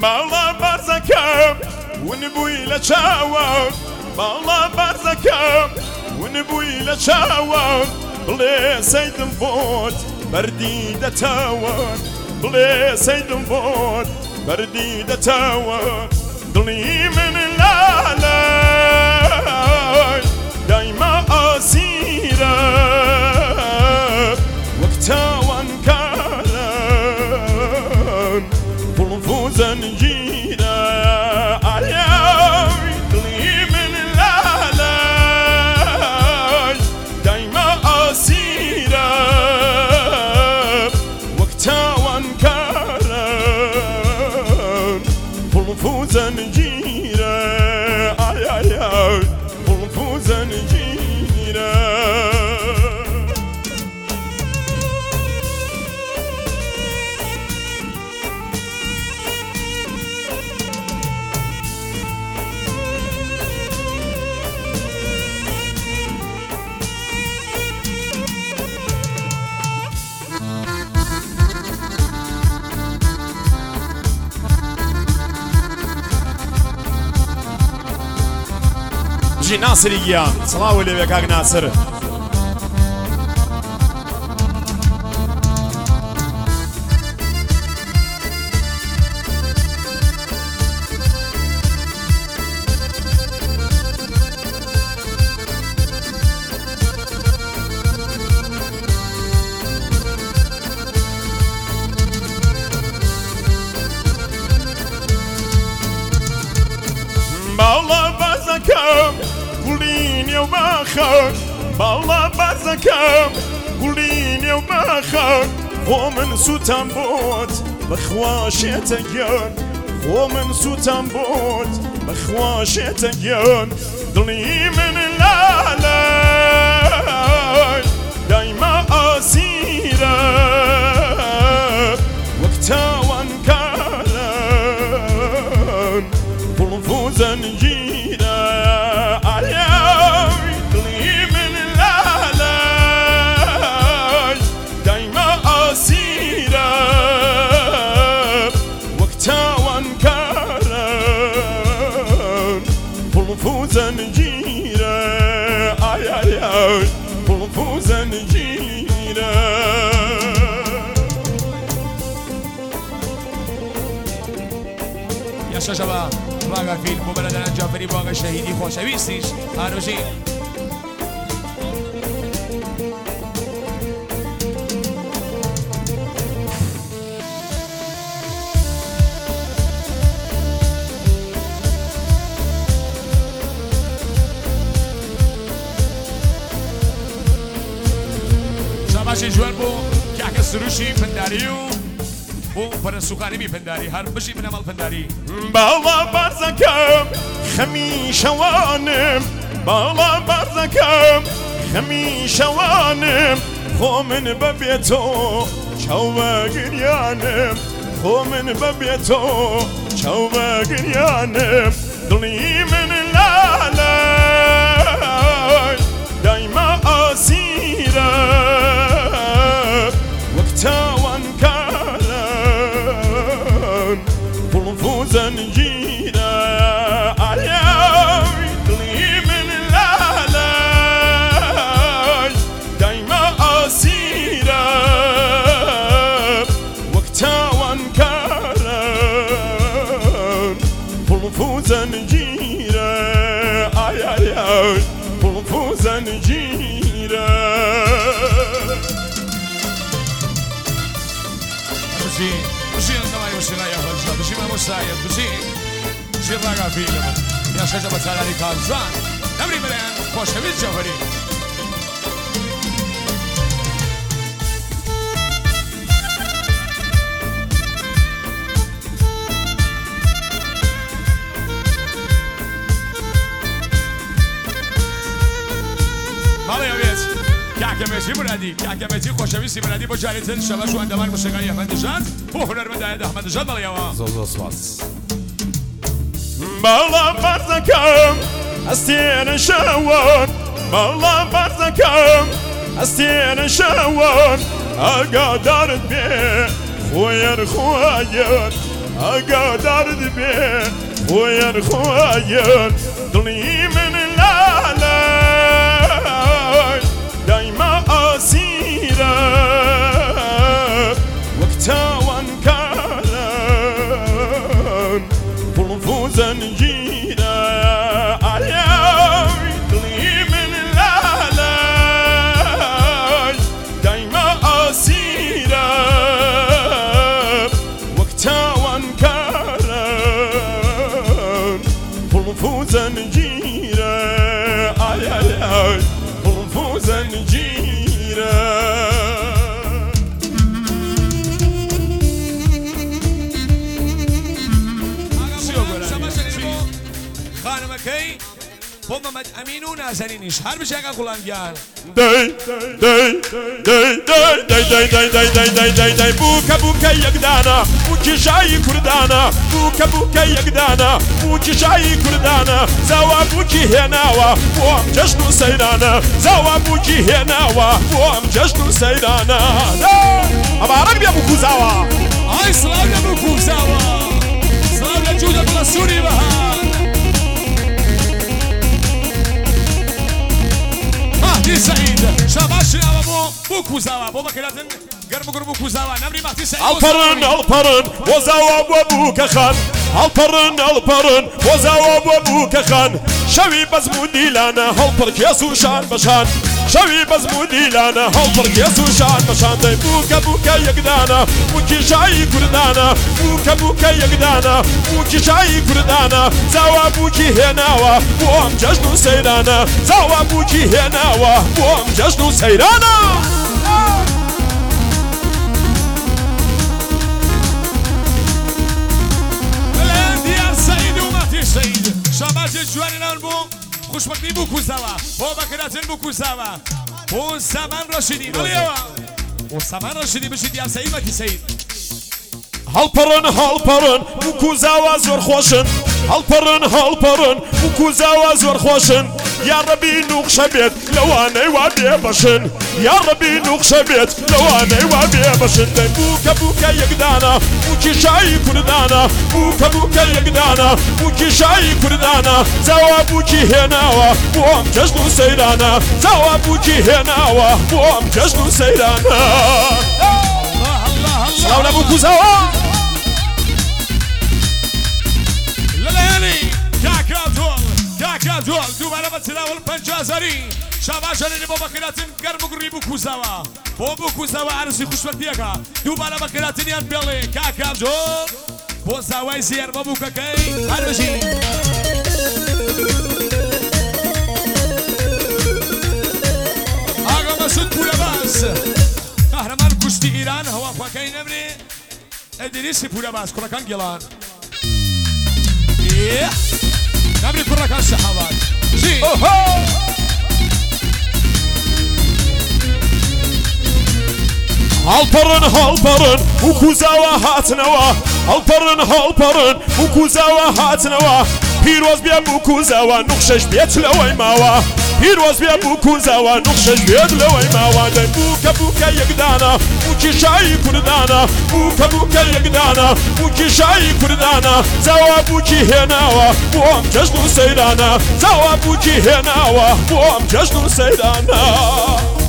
باڵا بارزەکەم ونبووی لە چاوە باڵا بارزەکەم ونبووی لە چاوە بڵێ سەیدم بۆت بەردی دەتاوە بڵێ سەیدم بۆت بەردی دەتاوە دڵی من لالای دایما ئاسیرە وەک تاوانکاران قوڵف و زەنجیرە ئایای دڵی من لالای دایما ئاسیرە وەک تاوانکاران قوڵف و زەنجیرە ئایای قوڵف و زەنجیرە جی ناسری گیان سڵاو لێوێ کاک ناسر باڵا بازەکەم گوڵی نێو باخە باڵا بازەکەم گوڵی نێو باخە خۆ من سووتان بۆت بەخوا شێتە گیان خۆ من سووتان بۆت بەخوا شێتە گیان دڵی من لالای دایما ئاسیرە وەک تاوانکاران قوڵف و زەنجیرە ئایای دڵی من لالای دایما ئاسیرە وەک تاوانکاران قوڵف و زەنجیرە ئایای قوڵف و زەنجیرە یاشا شەبە ڕاگە فیلم بۆ بەلەدەنە جافەری بۆ ئاگە شەهیدی خۆشەویستیش ئاروژین شاباشی جوان بۆ کاکە سروشی پنداری و بۆ پەرستوخانی پنداری هەر بشی بنەمەڵ پنداری باڵا بارزەکەم خەمی شەوانم باڵا بارزەکەم خەمی شەوانم خۆ من بەبێتۆ چاوە گریانم خۆ من بەبێتۆ چاوە گریانم دڵی من لالای دایما ئاسیرە وەک تاوانکاران قوڵف و زەنجیرە ئایای دڵی من لالای دایما ئاسیرە وەک تاوانکاران قوڵف و زەنجیرە ئایای قوڵف و زەنجیرە بشین نمای وشیلای خۆشە بشین مەمۆستایەت بشین ڕاگە فیلم یاشەجە بە چالانی کارزان ئەمری بەلایەن خۆشەویست جەوهەری ماڵی ئەوێت کاکەمێتی برادی کاکەمێتی خۆشەویستی برادی بۆ جارێتن شەبەش و ئەندەمان موسیقای ئەحمەدنژاد بۆ هونەرمەندایەت ئەحمەدنژاد بەڵێەوە زۆر سپاس باڵا بارزەکەم ئەستێرە شەوان باڵا بارزەکەم ئەستێرە شەوان ئاگادارت بێ خۆیان خۆیان ئاگادار دەبێ خۆیان خۆیان دڵی من لالای دایما ئاسیرە وەک تاوانکاران پڵ و زەنجیرە ئایای دڵی من لالای دایما ئاسیرە وەک تاوانکاران پڵ و زەنجیرە ئایای پڵ و زەنجیرە خانمەکەی بۆ مەمەد ئەمین و نازەنینیش هەر بچێکە گوڵانگیان دەی بووکە بووکە یەکدانە بووکیشایی کوردانە بووکە بووکە یەکدانە بووکیشایی کوردانە زاوا بووکی هێناوە بۆ ئەم جەژن و سەیرانە زاوا بووکی هێناوە بۆ ئەم جەژن و سەیرانە ئەمارەک بێ بووکوزاوە ئای سڵاو لە بووکوزاوە سڵاو لە جوودە بڵە سووری بەهار مهدی سعید شاباش ناوە بۆ کوزاوە بۆ بەکەلاتن گەرم گوڕ بوو کوزاوە نەمری مهدی سعید ئەڵپەڕن ئەڵپەڕن بۆ زاوا بۆ بووکە خان ئەڵپەڕن ئەڵپەڕن بۆ زاوا بۆ بووکە خان شەوی بەزم و دیلانە هەڵپڕ کێس و شان بەشان شەوی بەزم و دیلانە هەڵپڕ کێس و شان بەشان دەی بووکە بووکە یەکدانە بووکیشایی کوردانە بووکە بووکە یەکدانە بووکیشایی کوردانە زاوا بووکی هێناوە بۆ ئەم جەژن و سەیرانە زاوا بووکی هێناوە بۆ ئەم جەژن و سەیرانە شاباش جوانی ناون بۆ خوشبەختی بوو کوزاوە بۆ بەکەلاتن بوو کوزاوە بۆ سامان ڕەشیدی بڵێەوە بۆ سامان ڕەشیدی بشی دیارسەی مەتی سەید هەڵپەڕن هەڵپەڕن بووکوزاوە زۆر خۆشن هەڵپەڕن هەڵپەڕن بووکوزاوە زۆر خۆشن یا ڕەبی نوقشە بێت لەوانەی وا بێ بەشن یا ڕەبی نوقشە بێت لەوانەی وا بێ بەشن دەی بووکە بووکە یەکدانە بووکیشایی کوردانە بووکە بووکە یەکدانە بووکیشایی کوردانە زاوا بووکی هێناوە بۆ ئەم جەژن و سەیرانە زاوا بووکی هێناوە بۆ ئەم جەژن و سەیرانە سڵاو لە بووکوزاوە لەلایەنی کاکا دۆڵ دووبارە بە چراوەڵ 50,000 شاباشەنێنێ بۆ بەکەلاتن گەرم و گوڕی بوو کوزاوە بۆ بوو کوزاوە عەرزی خوشبەختیەکە دووبارە بەکەلاتنیان بێڵێ کاکا دۆڵ بۆ زاوای زێرمە بووکەکەی هەر بژی ئاغا مەسود پورەباز قەهرەمان کوشتی ئیران هەواخواکەی نەمرێ ئەدریسی پورەباز کوڕەکان گێڵان نەمری کوڕەکان سەحابات ژی هەڵپەڕن هەڵپەڕن بووکوزاوە هاتنەوە هەڵپەڕن هەڵپەڕن بووکوزاوە هاتنەوە پیرۆز بێ بووکوزاوە نوقشەش بێت لەوەی ماوە پیرۆز بێ بووکوزاوە نوقشەش بێت لەوەی ماوە دەی بووکە بووکە یەکدانە بووکیشایی کوردانە بووکە بووکە یەکدانە بووکیشایی کوردانە زاوا بووکی هێناوە بۆ ئەم جەژن و سەیرانە زاوا بووکی هێناوە بۆ ئەم جەژن و سەیرانە